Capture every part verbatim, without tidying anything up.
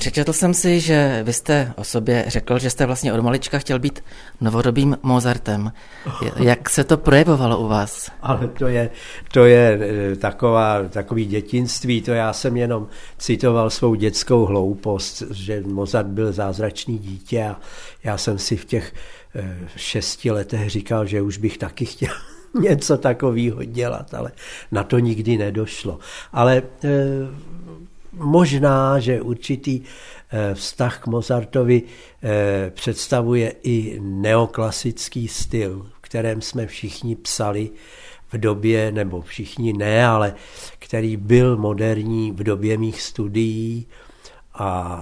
Přečetl jsem si, že vy jste o sobě řekl, že jste vlastně od malička chtěl být novodobým Mozartem. Jak se to projevovalo u vás? Ale to je, to je taková, takový dětinství, to já jsem jenom citoval svou dětskou hloupost, že Mozart byl zázračný dítě a já jsem si v těch šesti letech říkal, že už bych taky chtěl něco takového dělat, ale na to nikdy nedošlo. Ale e, možná, že určitý e, vztah k Mozartovi e, představuje i neoklasický styl, v kterém jsme všichni psali v době, nebo všichni ne, ale který byl moderní v době mých studií a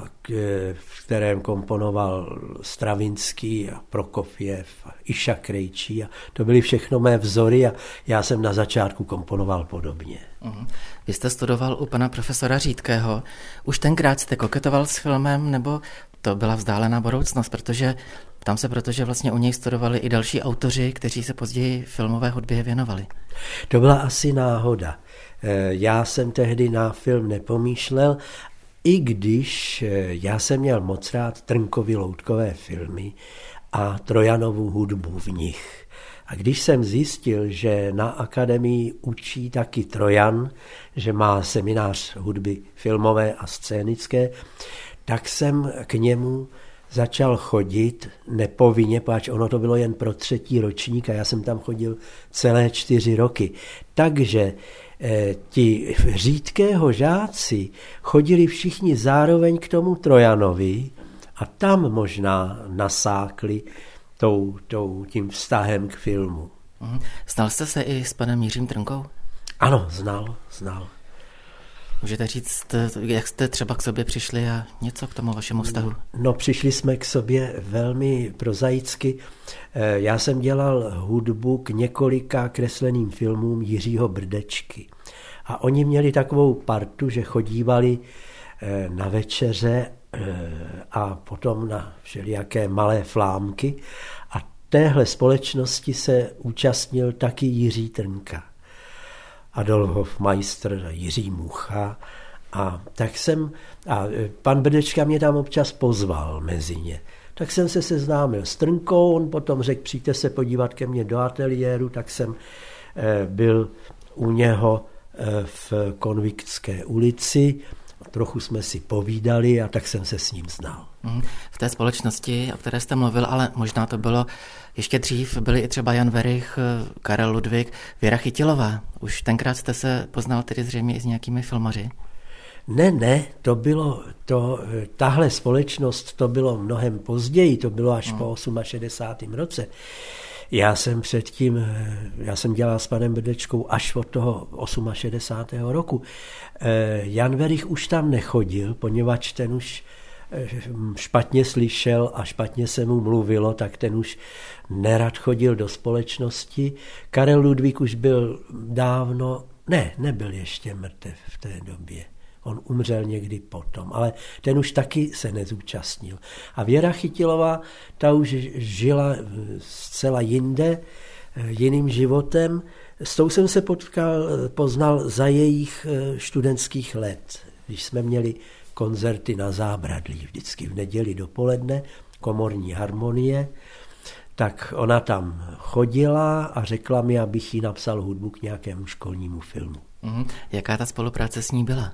v kterém komponoval Stravinský a Prokofjev a Iša Krejčí. A to byly všechno mé vzory a já jsem na začátku komponoval podobně. Uhum. Vy jste studoval u pana profesora Řídkého. Už tenkrát jste koketoval s filmem, nebo to byla vzdálená budoucnost? Protože tam se, protože vlastně u něj studovali i další autoři, kteří se později filmové hudbě věnovali. To byla asi náhoda. Já jsem tehdy na film nepomýšlel, i když já jsem měl moc rád Trnkovy loutkové filmy a Trojanovu hudbu v nich. A když jsem zjistil, že na akademii učí taky Trojan, že má seminář hudby filmové a scénické, tak jsem k němu začal chodit nepovinně, protože ono to bylo jen pro třetí ročník a já jsem tam chodil celé čtyři roky. Takže eh, ti Řídkého žáci chodili všichni zároveň k tomu Trojanovi a tam možná nasákli tou, tou, tím vztahem k filmu. Mhm. Znal jste se i s panem Jiřím Trnkou? Ano, znal, znal. Můžete říct, jak jste třeba k sobě přišli a něco k tomu vašemu vztahu? No, přišli jsme k sobě velmi prozaicky. Já jsem dělal hudbu k několika kresleným filmům Jiřího Brdečky. A oni měli takovou partu, že chodívali na večeře a potom na všelijaké malé flámky. A téhle společnosti se účastnil taky Jiří Trnka. Adolf Hofmeister, Jiří Mucha. A tak jsem, a pan Brdečka mě tam občas pozval mezi ně. Tak jsem se seznámil s Trnkou, on potom řekl, přijďte se podívat ke mně do ateliéru, tak jsem byl u něho v Konviktské ulici, trochu jsme si povídali a tak jsem se s ním znal. V té společnosti, o které jste mluvil, ale možná to bylo ještě dřív, byli i třeba Jan Werich, Karel Ludwig, Věra Chytilová. Už tenkrát jste se poznal tedy zřejmě i s nějakými filmaři? Ne, ne, to bylo, to, tahle společnost, to bylo mnohem později, to bylo až hmm. po šedesátém osmém roce. Já jsem předtím, já jsem dělal s panem Brdečkou až od toho šedesátého osmého roku. Jan Werich už tam nechodil, poněvadž ten už špatně slyšel a špatně se mu mluvilo, tak ten už nerad chodil do společnosti. Karel Ludvík už byl dávno, ne, nebyl ještě mrtev v té době. On umřel někdy potom, ale ten už taky se nezúčastnil. A Věra Chytilová, ta už žila zcela jinde, jiným životem. S tou jsem se potkal, poznal za jejich studentských let, když jsme měli koncerty na Zábradlí, vždycky v neděli dopoledne, komorní harmonie, tak ona tam chodila a řekla mi, abych jí napsal hudbu k nějakému školnímu filmu. Mm, jaká ta spolupráce s ní byla?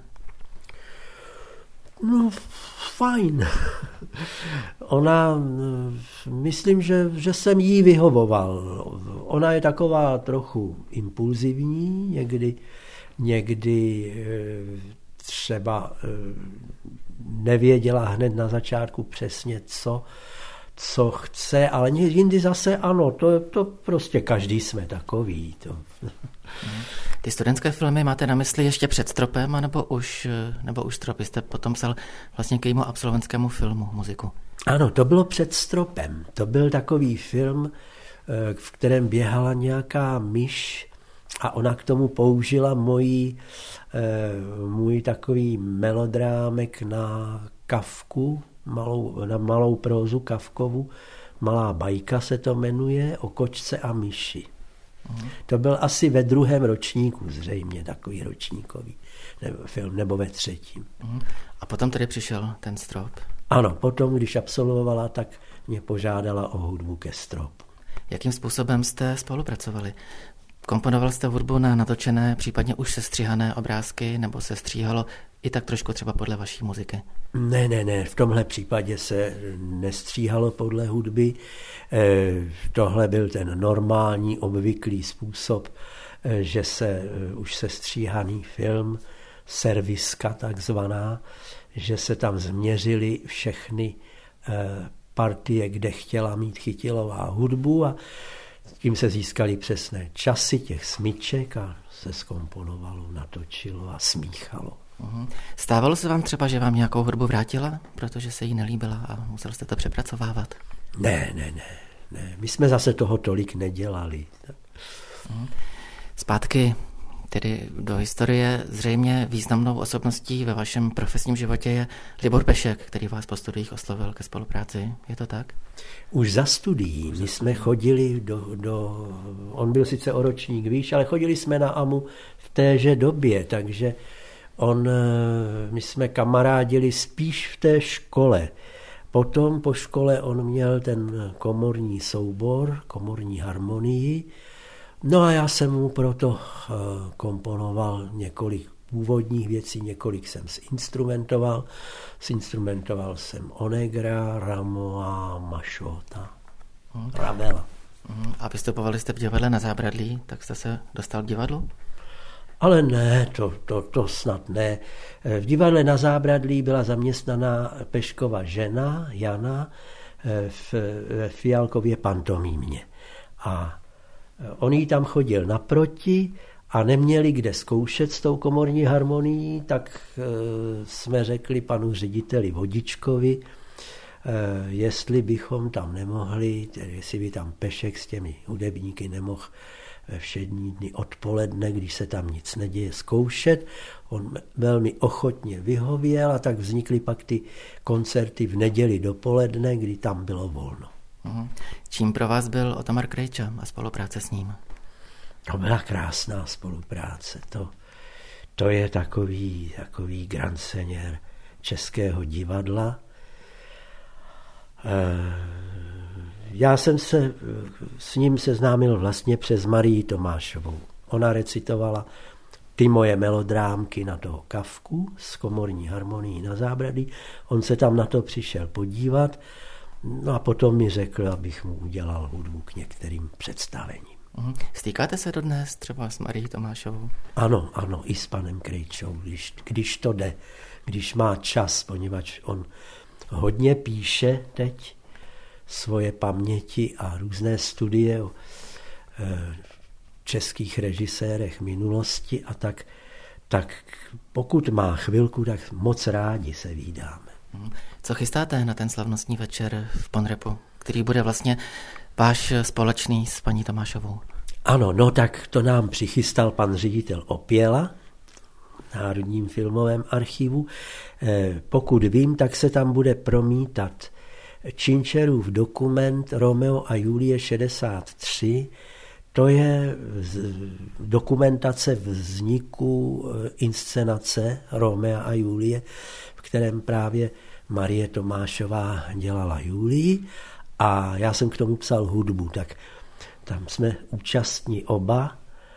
No, fajn. Ona, myslím, že, že jsem jí vyhovoval. Ona je taková trochu impulzivní, někdy, někdy třeba nevěděla hned na začátku přesně, co, co chce, ale jindy zase ano, to, to prostě každý jsme takový. To. Ty studentské filmy máte na mysli ještě před stropem, anebo už, nebo už strop? Jste potom psal vlastně k jejímu absolventskému filmu muziku. Ano, to bylo před stropem. To byl takový film, v kterém běhala nějaká myš a ona k tomu použila mojí, můj takový melodrámek na Kafku, malou, na malou prózu Kafkovu. Malá bajka se to jmenuje, o kočce a myši. To byl asi ve druhém ročníku, zřejmě takový ročníkový. nebo, film, nebo ve třetím. A potom tedy přišel ten strop? Ano, potom, když absolvovala, tak mě požádala o hudbu ke stropu. Jakým způsobem jste spolupracovali? Komponoval jste hudbu na natočené, případně už sestříhané obrázky, nebo se stříhalo i tak trošku třeba podle vaší muziky? Ne, ne, ne, v tomhle případě se nestříhalo podle hudby. E, tohle byl ten normální, obvyklý způsob, e, že se e, už sestříhaný film, serviska takzvaná, že se tam změřily všechny e, partie, kde chtěla mít Chytilová hudbu a tím se získaly přesné časy těch smyček a se zkomponovalo, natočilo a smíchalo. Uhum. Stávalo se vám třeba, že vám nějakou hudbu vrátila, protože se jí nelíbila a musel jste to přepracovávat? Ne, ne, ne, ne. My jsme zase toho tolik nedělali. Uhum. Zpátky tedy do historie, zřejmě významnou osobností ve vašem profesním životě je Libor Pešek, který vás po studiích oslovil ke spolupráci. Je to tak? Už za studií. My jsme chodili do, do... On byl sice o ročník výš, ale chodili jsme na AMU v téže době, takže on, my jsme kamarádili spíš v té škole. Potom po škole on měl ten komorní soubor, komorní harmonii. No a já jsem mu proto komponoval několik původních věcí, několik jsem zinstrumentoval. Zinstrumentoval jsem Onegra, Ramoa, Mašota, hmm. Ravela. Hmm. A vystupovali jste v divadle Na Zábradlí, tak jste se dostal k divadlu? Ale ne, to, to, to snad ne. V divadle Na Zábradlí byla zaměstnaná Peškova žena, Jana, v, v Fialkově pantomímě. A on jí tam chodil naproti a neměli kde zkoušet s tou komorní harmonií, tak e, jsme řekli panu řediteli Vodičkovi, e, jestli bychom tam nemohli, tedy jestli by tam Pešek s těmi hudebníky nemohl ve všední dny odpoledne, když se tam nic neděje, zkoušet. On velmi ochotně vyhověl a tak vznikly pak ty koncerty v neděli dopoledne, kdy tam bylo volno. Uhum. Čím pro vás byl Otomar Krejča a spolupráce s ním? To byla krásná spolupráce. To, to je takový, takový grand senior českého divadla. Já jsem se s ním seznámil vlastně přes Marii Tomášovou. Ona recitovala ty moje melodrámky na toho Kafku s komorní harmonií Na Zábradlí. On se tam na to přišel podívat. No a potom mi řekl, abych mu udělal hudbu k některým představením. Uhum. Stýkáte se dodnes třeba s Marií Tomášovou? Ano, ano, i s panem Krejčou, když, když to jde, když má čas, poněvadž on hodně píše teď svoje paměti a různé studie o e, českých režisérech minulosti a tak, tak pokud má chvilku, tak moc rádi se vídáme. Co chystáte na ten slavnostní večer v Ponrepu, který bude vlastně váš společný s paní Tomášovou? Ano, no tak to nám přichystal pan ředitel Opěla v Národním filmovém archivu. E, pokud vím, tak se tam bude promítat Činčerův dokument Romeo a Julie šedesát tři. To je dokumentace vzniku inscenace Romea a Julie, v kterém právě Marie Tomášová dělala Julii a já jsem k tomu psal hudbu, tak tam jsme účastní oba.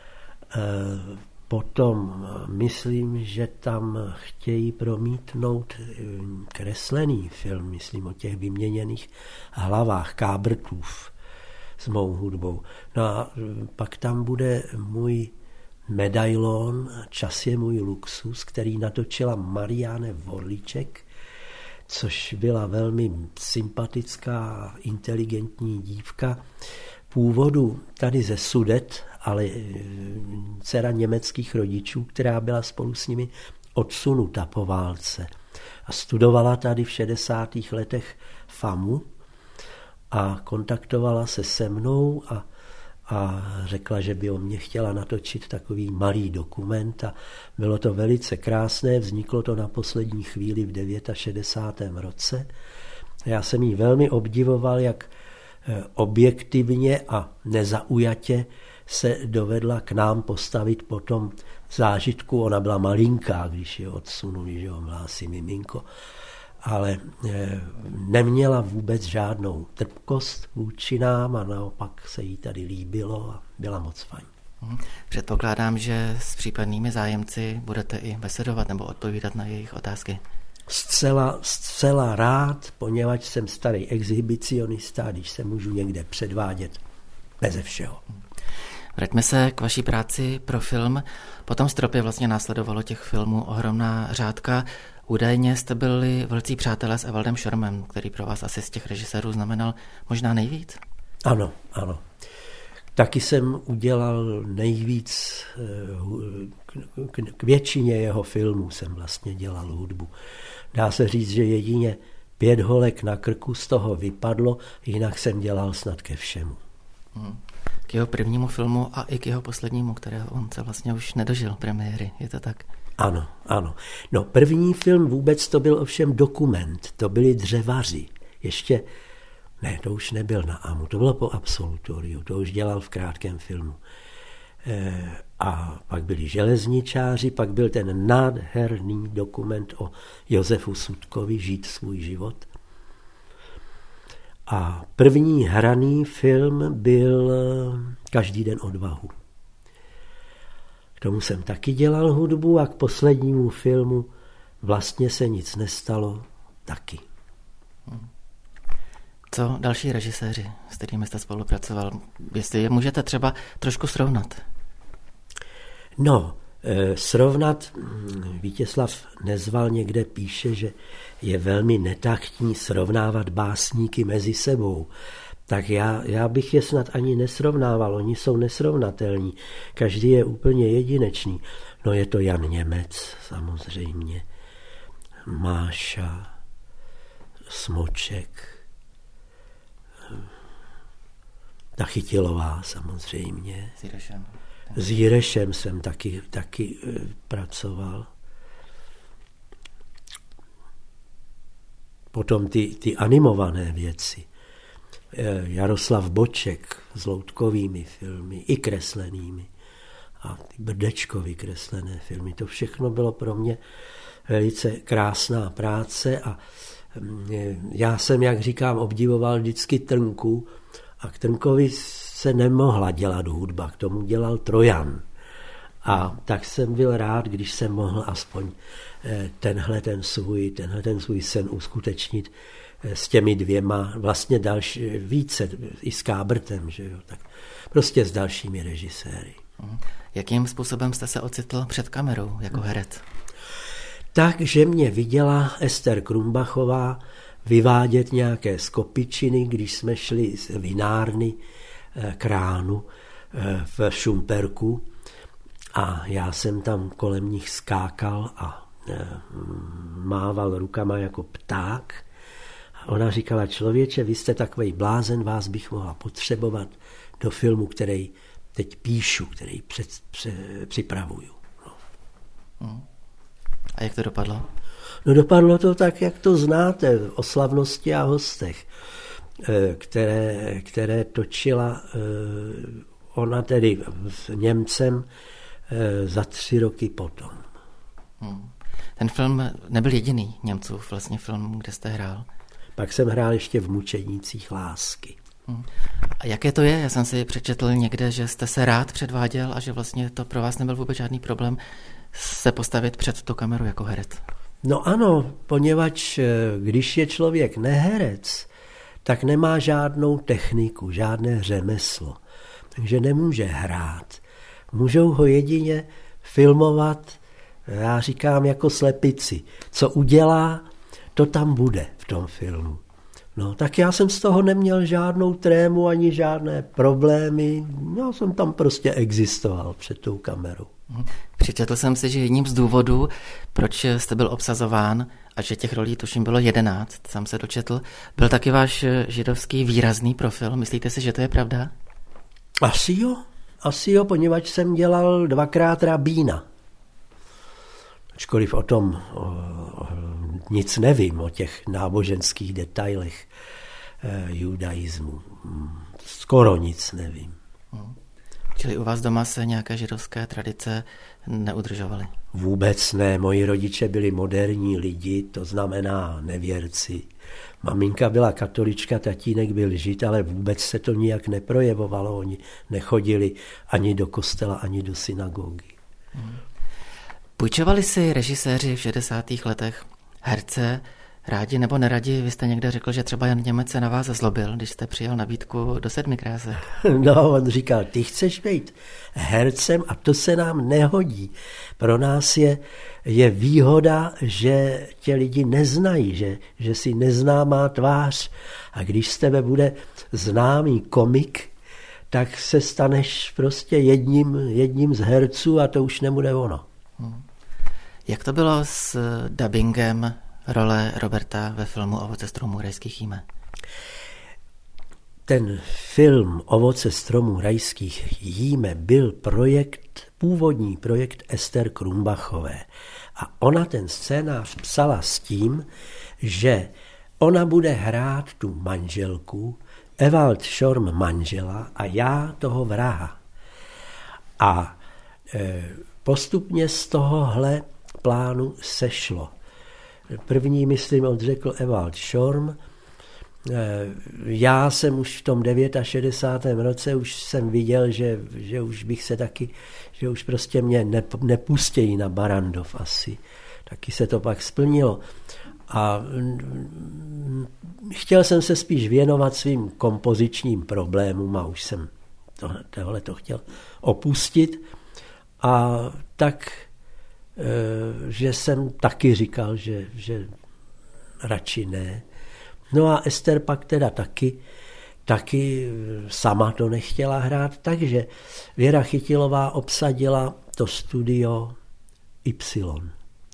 Potom myslím, že tam chtějí promítnout kreslený film, myslím o těch vyměněných hlavách Kábrtův s mou hudbou. No a pak tam bude můj medailon Čas je můj luxus, který natočila Mariáne Vorlíček, což byla velmi sympatická, inteligentní dívka, původu tady ze Sudet, ale dcera německých rodičů, která byla spolu s nimi odsunuta po válce. A studovala tady v šedesátých letech FAMu a kontaktovala se se mnou a, a řekla, že by o mě chtěla natočit takový malý dokument a bylo to velice krásné, vzniklo to na poslední chvíli v šedesátém devátém roce. Já jsem jí velmi obdivoval, jak objektivně a nezaujatě se dovedla k nám postavit potom zážitku. Ona byla malinká, když ji odsunuli, že jo, byla asi miminko, ale neměla vůbec žádnou trpkost vůči nám a naopak se jí tady líbilo a byla moc fajn. Předpokládám, že s případnými zájemci budete i besedovat nebo odpovídat na jejich otázky. Zcela, zcela rád, poněvadž jsem starý exhibicionista, když se můžu někde předvádět beze všeho. Vraťme se k vaší práci pro film. Po tom Stropě vlastně následovalo těch filmů ohromná řádka. Údajně jste byli velcí přátelé s Evaldem Šormem, který pro vás asi z těch režisérů znamenal možná nejvíc. Ano, ano. Taky jsem udělal nejvíc, k většině jeho filmů jsem vlastně dělal hudbu. Dá se říct, že jedině Pět holek na krku z toho vypadlo, jinak jsem dělal snad ke všemu. Hmm. K jeho prvnímu filmu a i k jeho poslednímu, kterého on se vlastně už nedožil premiéry, je to tak? Ano, ano. No první film vůbec to byl ovšem dokument, to byli Dřevaři. Ještě, ne, to už nebyl na AMU, to bylo po absolutoriu, to už dělal v krátkém filmu. E, a pak byli Železničáři, pak byl ten nádherný dokument o Josefu Sudkovi, Žít svůj život. A první hraný film byl Každý den odvahu. K tomu jsem taky dělal hudbu a k poslednímu filmu Vlastně se nic nestalo taky. Co další režiséři, s kterými jste spolupracoval? Jestli je můžete třeba trošku srovnat? No, e, srovnat, Vítězslav Nezval někde píše, že je velmi netaktní srovnávat básníky mezi sebou. Tak já, já bych je snad ani nesrovnával, oni jsou nesrovnatelní. Každý je úplně jedinečný. No je to Jan Němec, samozřejmě, Máša, Smoček, ta Chytilová samozřejmě. S Jirešem. S Jirešem jsem taky, taky e, pracoval. Potom ty, ty animované věci. E, Jaroslav Boček s loutkovými filmy, i kreslenými. A ty Brdečkovy kreslené filmy. To všechno bylo pro mě velice krásná práce a e, já jsem, jak říkám, obdivoval vždycky Trnku a k Trnkovi se nemohla dělat hudba, k tomu dělal Trojan. A tak jsem byl rád, když jsem mohl aspoň tenhle ten svůj, tenhle ten svůj sen uskutečnit s těmi dvěma, vlastně další, více, i s Kábrtem, že jo, tak prostě s dalšími režiséry. Jakým způsobem jste se ocitl před kamerou jako herec? Takže mě viděla Ester Krumbachová vyvádět nějaké skopičiny, když jsme šli z vinárny k ránu v Šumperku a já jsem tam kolem nich skákal a mával rukama jako pták. A ona říkala, člověče, vy jste takovej blázen, vás bych mohla potřebovat do filmu, který teď píšu, který před, před, připravuju. No. Hmm. A jak to dopadlo? No dopadlo to tak, jak to znáte, o slavnosti a hostech, které, které točila ona tedy s Němcem za tři roky potom. Hmm. Ten film nebyl jediný Němcův vlastně film, kde jste hrál? Pak jsem hrál ještě v Mučednících lásky. Hmm. A jaké to je? Já jsem si přečetl někde, že jste se rád předváděl a že vlastně to pro vás nebyl vůbec žádný problém se postavit před tu kameru jako herec. No ano, poněvadž když je člověk neherec, tak nemá žádnou techniku, žádné řemeslo. Takže nemůže hrát. Můžou ho jedině filmovat, já říkám jako slepici. Co udělá, to tam bude v tom filmu. No, tak já jsem z toho neměl žádnou trému ani žádné problémy. Já jsem tam prostě existoval před tou kamerou. Přečetl jsem si, že jedním z důvodů, proč jste byl obsazován a že těch rolí tuším bylo jedenáct, sám se dočetl, byl taky váš židovský výrazný profil. Myslíte si, že to je pravda? Asi jo, asi jo, poněvadž jsem dělal dvakrát rabína. Ačkoliv o tom o, o, nic nevím, o těch náboženských detailech e, judaismu. Skoro nic nevím. Hmm. Čili u vás doma se nějaké židovské tradice neudržovaly? Vůbec ne. Moji rodiče byli moderní lidi, to znamená nevěrci. Maminka byla katolička, tatínek byl žid, ale vůbec se to nijak neprojevovalo. Oni nechodili ani do kostela, ani do synagogy. Hmm. Půjčovali si režiséři v šedesátých letech herce rádi nebo neradi? Vy jste někde řekl, že třeba Jan Němec se na vás zlobil, když jste přijal nabídku do Sedmi krásek. No, on říkal, ty chceš být hercem a to se nám nehodí. Pro nás je, je výhoda, že tě lidi neznají, že, že si neznámá tvář. A když z tebe bude známý komik, tak se staneš prostě jedním, jedním z herců a to už nebude ono. Hmm. Jak to bylo s dabingem role Roberta ve filmu Ovoce stromů rajských jíme? Ten film Ovoce stromů rajských jíme byl projekt, původní projekt Ester Krumbachové. A ona ten scénář psala s tím, že ona bude hrát tu manželku, Ewald Schorm manžela a já toho vraha. A e, postupně z tohohle plánu sešlo. První, myslím, odřekl Ewald Schorm. Já jsem už v tom šedesátém devátém roce už jsem viděl, že, že už bych se taky, že už prostě mě nepustějí na Barrandov asi. Taky se to pak splnilo. A chtěl jsem se spíš věnovat svým kompozičním problémům a už jsem tohle to chtěl opustit. A tak že jsem taky říkal, že, že radši ne. No a Ester pak teda taky, taky sama to nechtěla hrát, takže Věra Chytilová obsadila to studio Y,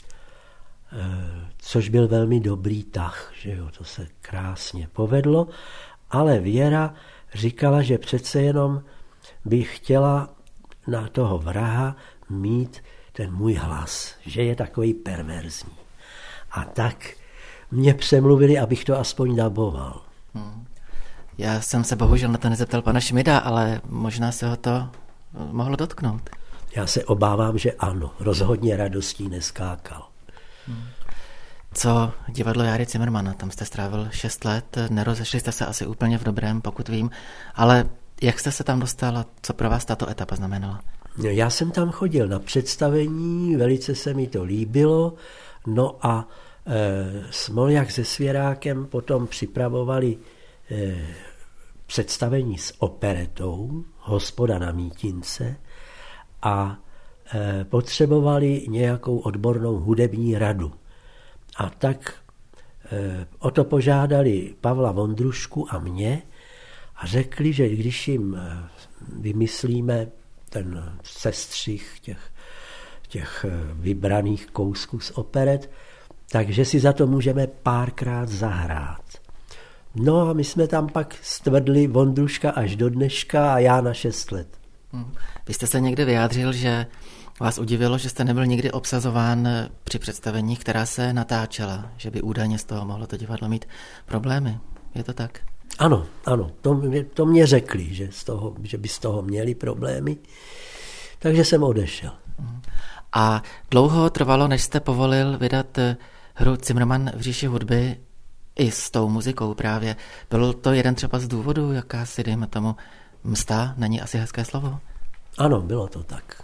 což byl velmi dobrý tah, že jo, to se krásně povedlo, ale Věra říkala, že přece jenom by chtěla na toho vraha mít ten můj hlas, že je takový perverzní. A tak mě přemluvili, abych to aspoň daboval. Hmm. Já jsem se bohužel na to nezeptal pana Šmida, ale možná se ho to mohlo dotknout. Já se obávám, že ano. Rozhodně radostí neskákal. Hmm. Co divadlo Járy Cimrmana? Tam jste strávil šest let, nerozešli jste se asi úplně v dobrém, pokud vím, ale jak jste se tam dostal a co pro vás tato etapa znamenala? Já jsem tam chodil na představení, velice se mi to líbilo, no a e, Smoljak se Svěrákem potom připravovali e, představení s operetou Hospoda na Mítince a e, potřebovali nějakou odbornou hudební radu. A tak e, o to požádali Pavla Vondrušku a mě a řekli, že když jim e, vymyslíme ten sestřih těch, těch vybraných kousků z operet, takže si za to můžeme párkrát zahrát. No a my jsme tam pak stvrdli Vondruška až do dneška a já na šest let. Hmm. Vy jste se někde vyjádřil, že vás udivilo, že jste nebyl nikdy obsazován při představení, která se natáčela, že by údajně z toho mohlo to divadlo mít problémy. Je to tak? Ano, ano, to mě, to mě řekli, že, z toho, že by z toho měli problémy, takže jsem odešel. A dlouho trvalo, než jste povolil vydat hru Cimrman v říši hudby i s tou muzikou právě. Byl to jeden třeba z důvodů, jaká si, dejme tomu, msta, není asi hezké slovo? Ano, bylo to tak.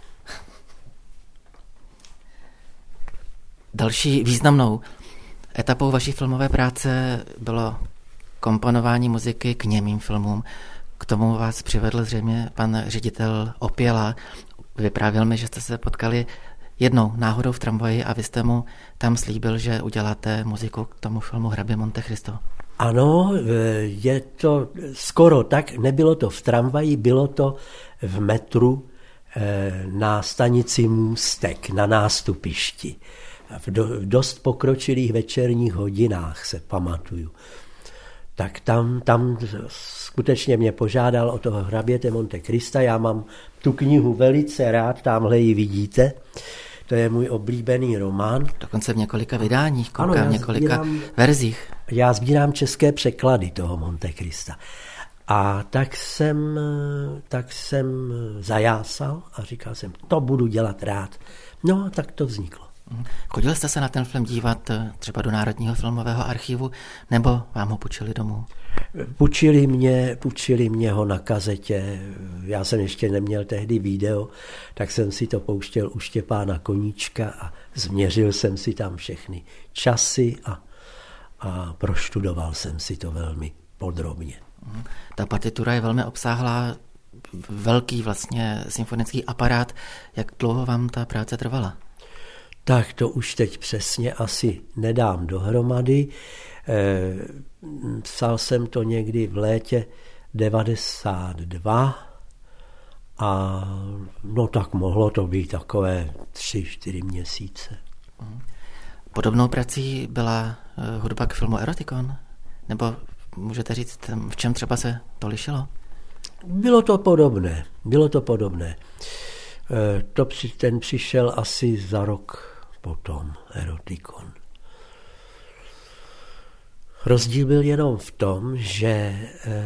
Další významnou etapou vaší filmové práce bylo komponování muziky k němým filmům. K tomu vás přivedl zřejmě pan ředitel Opěla. Vyprávěl mi, že jste se potkali jednou náhodou v tramvaji a vy jste mu tam slíbil, že uděláte muziku k tomu filmu Hrabě Monte Cristo. Ano, je to skoro tak, nebylo to v tramvaji, bylo to v metru na stanici Můstek, na nástupišti. V dost pokročilých večerních hodinách se pamatuju. Tak tam, tam skutečně mě požádal o toho Hraběte Monte Crista. Já mám tu knihu velice rád, tamhle ji vidíte. To je můj oblíbený román. Dokonce v několika vydáních, koukám, v několika sbírám, verzích. Já sbírám české překlady toho Monte Crista. A tak jsem, tak jsem zajásal a říkal jsem, to budu dělat rád. No a tak to vzniklo. Chodil jste se na ten film dívat třeba do Národního filmového archivu, nebo vám ho půjčili domů? Půjčili mě, půjčili mě ho na kazetě. Já jsem ještě neměl tehdy video, tak jsem si to pouštěl u Štěpána Koníčka a změřil jsem si tam všechny časy a, a proštudoval jsem si to velmi podrobně. Ta partitura je velmi obsáhlá, velký vlastně symfonický aparát. Jak dlouho vám ta práce trvala? Tak to už teď přesně asi nedám dohromady. E, psal jsem to někdy v létě devadesát dva a no tak mohlo to být takové tři, čtyři měsíce. Podobnou prací byla hudba k filmu Erotikon? Nebo můžete říct, v čem třeba se to lišilo? Bylo to podobné, bylo to podobné. E, to při, ten přišel asi za rok potom, Erotikon. Rozdíl byl jenom v tom, že e,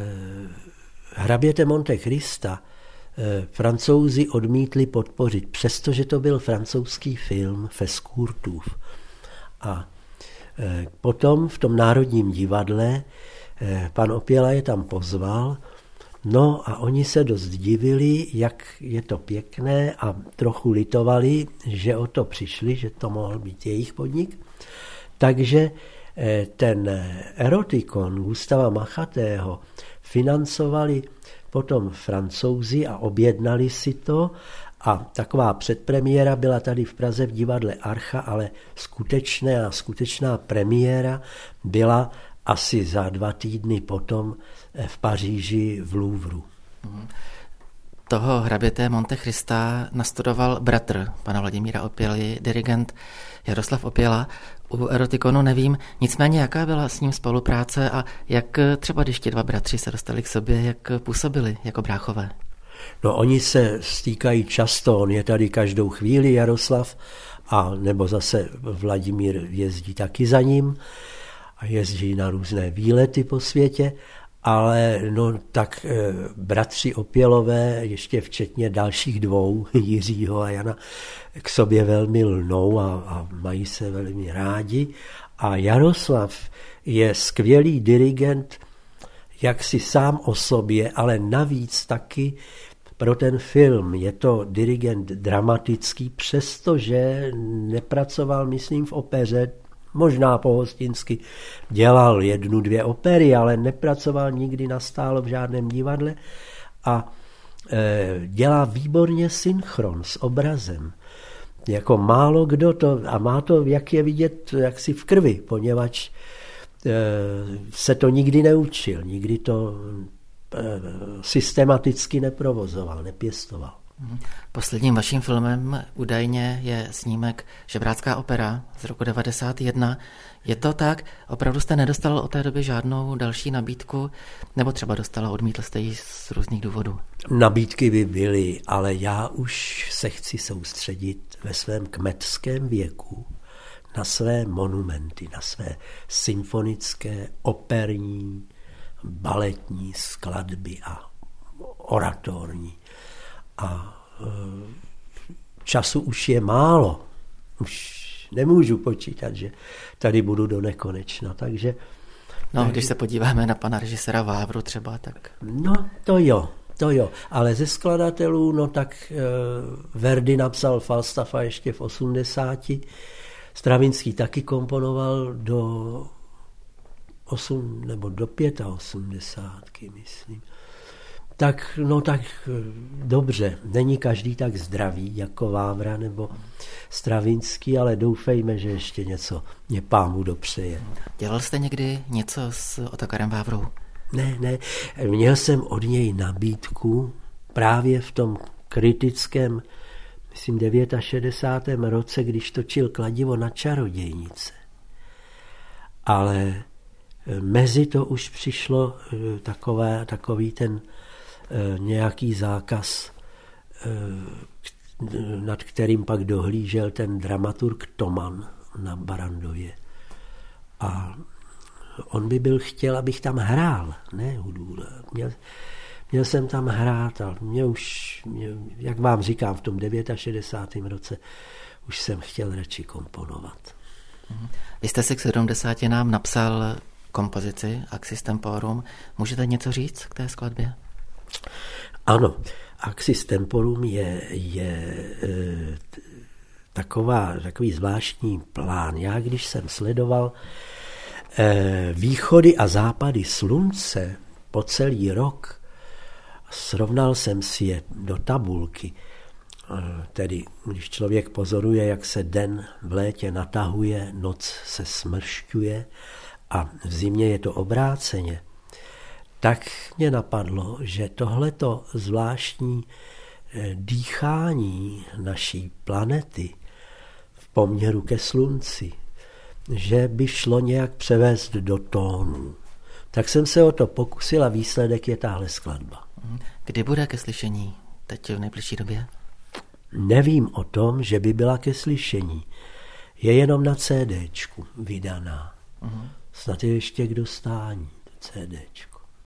Hraběte Monte Crista e, Francouzi odmítli podpořit, přestože to byl francouzský film Fescourtův. A e, potom v tom Národním divadle e, pan Opěla je tam pozval. No a oni se dost divili, jak je to pěkné a trochu litovali, že o to přišli, že to mohl být jejich podnik. Takže ten Erotikon Gustava Machatého financovali potom Francouzi a objednali si to a taková předpremiéra byla tady v Praze v divadle Archa, ale skutečná, skutečná premiéra byla asi za dva týdny potom v Paříži v Louvru. Toho Hraběte Monte Crista nastudoval bratr pana Vladimíra Opěly, dirigent Jaroslav Opěla. U Erotikonu nevím, nicméně jaká byla s ním spolupráce a jak třeba když ti dva bratři se dostali k sobě, jak působili jako bráchové? No oni se stýkají často, on je tady každou chvíli Jaroslav, a nebo zase Vladimír jezdí taky za ním a jezdí na různé výlety po světě, ale no tak e, bratři Opělové, ještě včetně dalších dvou, Jiřího a Jana, k sobě velmi lnou a, a mají se velmi rádi. A Jaroslav je skvělý dirigent, jak si sám o sobě, ale navíc taky pro ten film. Je to dirigent dramatický, přestože nepracoval, myslím, v opeře, možná pohostinsky dělal jednu, dvě opery, ale nepracoval nikdy nastálo v žádném divadle a e, dělá výborně synchron s obrazem. Jako málo kdo to, a má to, jak je vidět, jaksi v krvi, poněvadž e, se to nikdy neučil, nikdy to e, systematicky neprovozoval, nepěstoval. Posledním vaším filmem údajně je snímek Žebrácká opera z roku devadesát jedna. Je to tak? Opravdu jste nedostal od té doby žádnou další nabídku? Nebo třeba dostala, odmítl jste ji z různých důvodů? Nabídky by byly, ale já už se chci soustředit ve svém kmetském věku na své monumenty, na své symfonické, operní, baletní skladby a oratorní. A času už je málo. Už nemůžu počítat, že tady budu do nekonečna. Takže, no, když se podíváme na pana režiséra Vávru třeba, tak... No, to jo, to jo. Ale ze skladatelů, no tak uh, Verdi napsal Falstaffa ještě v osmdesáti. Stravinský taky komponoval do osm nebo do osmdesátky, myslím. Tak, no tak dobře, není každý tak zdravý jako Vávra nebo Stravinský, ale doufejme, že ještě něco mě pámu dopřeje. Dělal jste někdy něco s Otokarem Vávrou? Ne, ne, měl jsem od něj nabídku právě v tom kritickém, myslím, šedesátém devátém roce, když točil Kladivo na čarodějnice. Ale mezi to už přišlo takové, takový ten nějaký zákaz, nad kterým pak dohlížel ten dramaturg Toman na Barandově. A on by byl chtěl, abych tam hrál, ne hudbu. Měl, měl jsem tam hrát a mě už, mě, jak vám říkám, v tom šedesátém devátém roce už jsem chtěl radši komponovat. Vy jste si k sedmdesáti nám napsal kompozici Axis Temporum. Můžete něco říct k té skladbě? Ano, Axis Temporum je, je e, taková, takový zvláštní plán. Já, když jsem sledoval e, východy a západy slunce po celý rok, srovnal jsem si je do tabulky. E, tedy, když člověk pozoruje, jak se den v létě natahuje, noc se smršťuje a v zimě je to obráceně, tak mě napadlo, že tohleto zvláštní dýchání naší planety v poměru ke slunci, že by šlo nějak převést do tónu. Tak jsem se o to pokusil a výsledek je tahle skladba. Kdy bude ke slyšení? Teď v nejbližší době? Nevím o tom, že by byla ke slyšení. Je jenom na CDčku vydaná. Uh-huh. Snad je ještě k dostání, to CDčko.